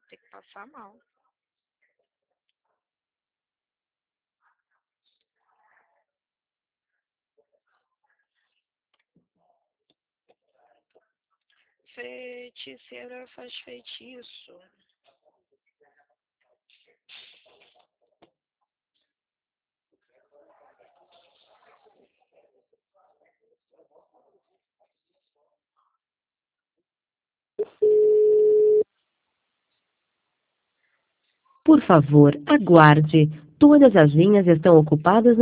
ter que passar mal. Feiticeira faz feitiço. Por favor, aguarde. Todas as linhas estão ocupadas.